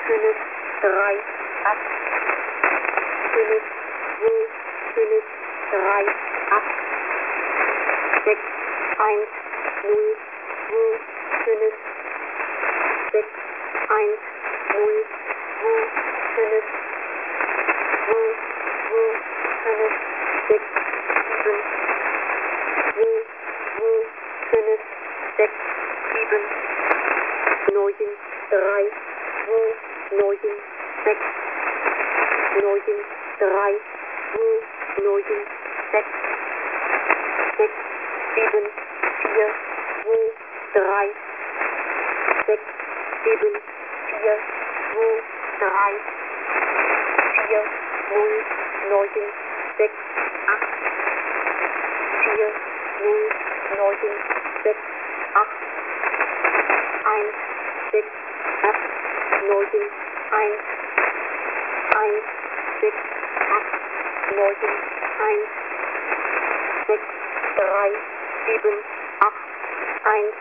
3, 8, 5, 2, 5, 3, 8, 6, 1, 0, 2, 5, 6, 1, 0, 2, 5, 2, 5, 6, 7, 2, 5, 6, 7, 9, 3, 2, 9, 6, 9, 3, 2, 9, 6, 6, 7, 4, 2, 3, 6, 7, 4, 2, 3, 4, 0, 9, 6, 8, 4, 0, 9, 6, 8, 1, 6, 8, 9, 1, 1, 6, 8, 9, 1, 6, 3, 7, 8, 1,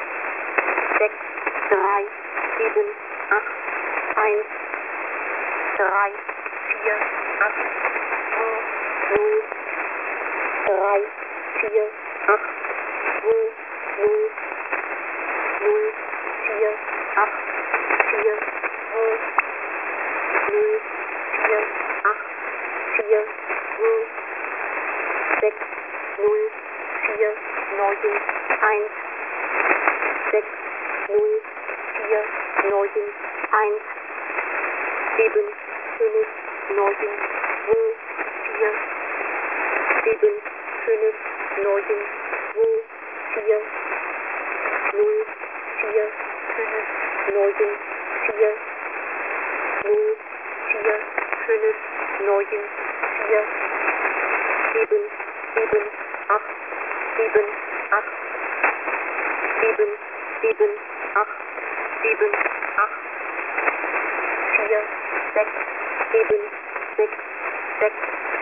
6, 3, 7, 8, 1, 3, 4, 8, 0, 3, 4, 8, 2, 0, 0, 4, 8, 4, 2, 0, 4, 8, 4, 2, 6, 0, 4, 9, 1, 6, 0, 4, 9, 1, 7, 5, 9, 2, 4, 7, 5, 9, 2, 4, 0, 4, 5, 9, 4, 0, 4, 5, 9, 4, 7, 7, 8, 7, 8, 7, 7, 8, 7, 8, 4, 6, 7, 6, 6,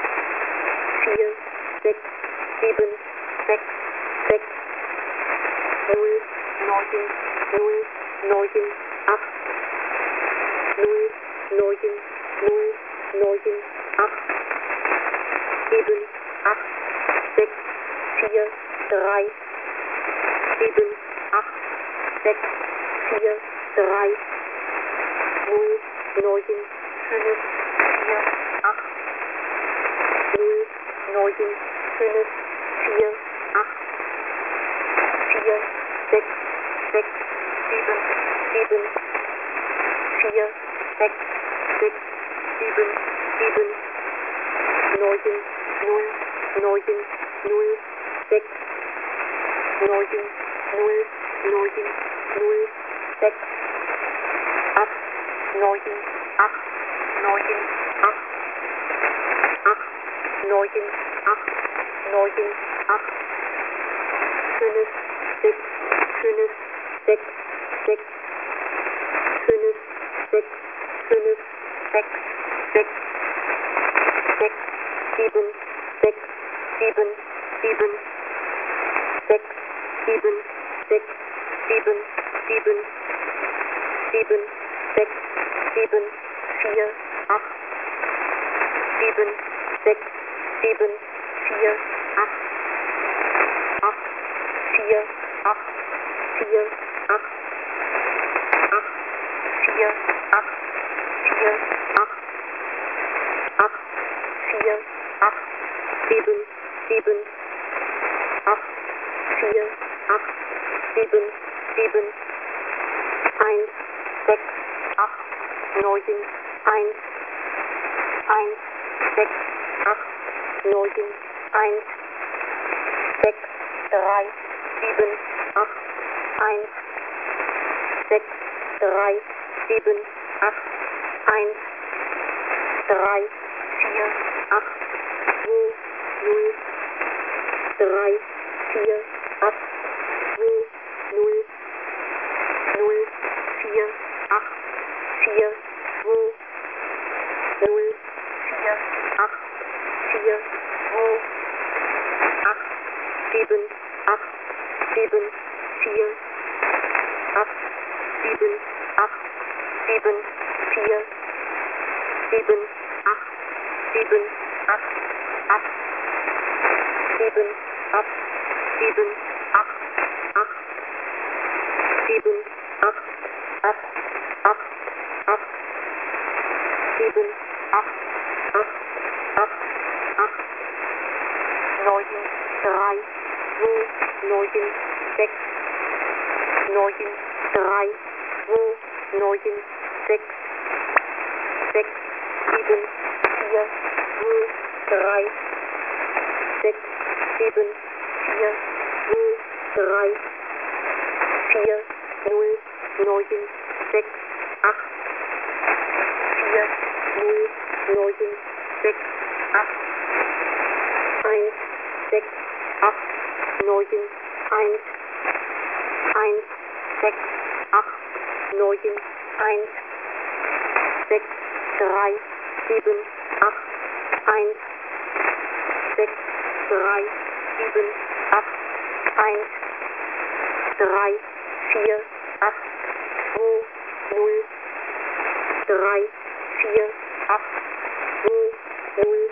4, 6, 7, 6, 6, 0, 9, 0, 9, 8, 0, 9, 0, 9, 8, 7, 8, 6, 4, 3, 7, 8, 6, 4, 3, 0, 9, 5, 4, 8, 0, 9, 5, 4, 8, 4, 6, 6, 7, 7, 4, 6, 6, 7, 7, 9, 0, 9, 0, 6, 9, 0, 9, 0, 6, 8, 9, 8, 9, 8, 8, 9, 8, 9, 8, 5, 6, 5, 6, 6, 5, 6, 5, 6, 6, 6, 7, 6, 7, 7, 6, 7, 6, 7, 7, 7, 6, 7, 4, 8, 7, 6, 7, 4, 8, 8, 4, 8, 4, 8, 8, 4, 8, 4, 8, 8, 4, 8, 7, 7, 8, 4, 8, 7, 7, 1, 6, 8, 9, 1, 1, 6, 8, 9, 1, 6, 3, 7, 8, 1, 6, 3, 7, 8, 1, 3, 4, 8, 2, 0, 3, 4, 8, 2, 0, 0, 4, 8, 4, 2, 0, 4, 8, 4, 2, 8, 7, 8, 7, 4, 8, 7, 8, 7, 4, 7, 8, 7, 8, 8, 7, 8, 7, 8, 8, 7, 8, 8, 8, 8, 7, 8, 8, 8, 8, 9, 3, 2, 9, 6, 9, 3, 2, 9, 6, 6, 7, 4, 2, 3, 6, 7, 4, 2, 3, 4, 0, 9, 6, 8, 4, 0, 9, 6, 8, 1, 6, 8, 9, 1, 1, 6, 8, 9, 1, 6, 3, 7, 8, 1, 6, 3, 7, 8, 1, 3, 4, 8, 2, 0, 3, 4, 8, 2, 0,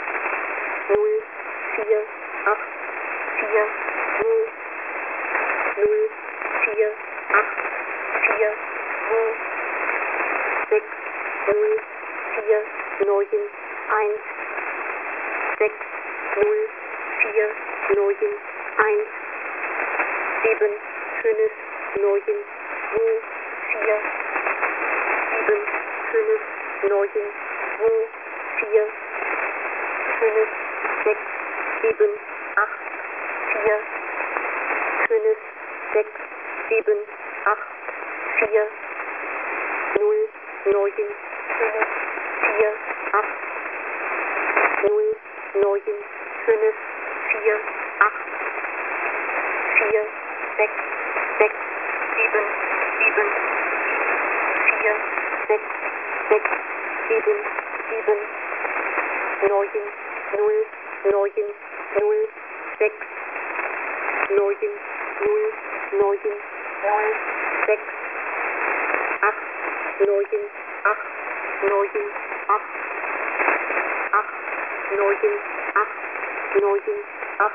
0, 4, 8, 4, 2, 0, 4, 8, 4, 2, 6, 0, 4, 9, 1, 6, 0, 4, 9, 1, 7, 5, 9, 2, 4, 7, 5, 9, 2, 4, 5, 6, 7, 8, 4, 5, 6, 7, 8, 4, 0, 9, 5, 4, 8, 0, 9, 5, 4, 8, 4, 6, 6, 7, 7, 4, 6, 6, 7, 7, 9, 0, 9, 0, 6, 9, 0, 9, 0, 6, 8, 9, 8, 9, 8, 8, 9, 8, 9, 8,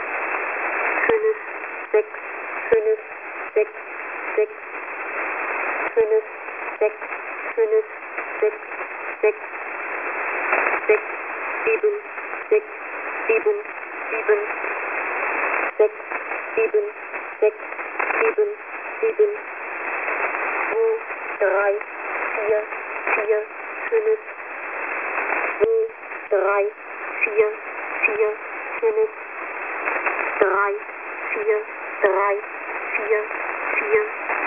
5, 6, 5, 6, 6, 5, 6, 5, 6, 6, 6, 7, 6, 7, 7, 6, 7, 6, 7, 7, 2, 3, 4, 4, 5, 2, 3, 4, 4, 5, 3, 4, 3, 4, 4,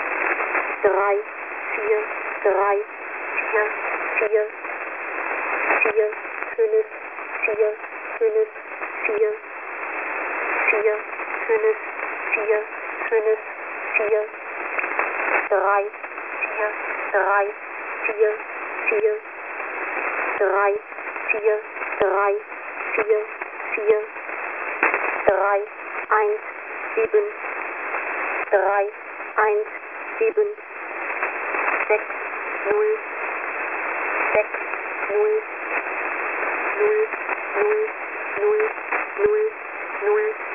3, 4, 3, 4, 4, 4, 5, 4, 5, 4, 4, 5, 4, 5, 4, 3, 4, 3, 4, 4, 3, 4, 3, 4, 4, 3, 1, 7, 3, 1, 7, 6, 0, 6, 0, 0, 0, 0, 0, 0,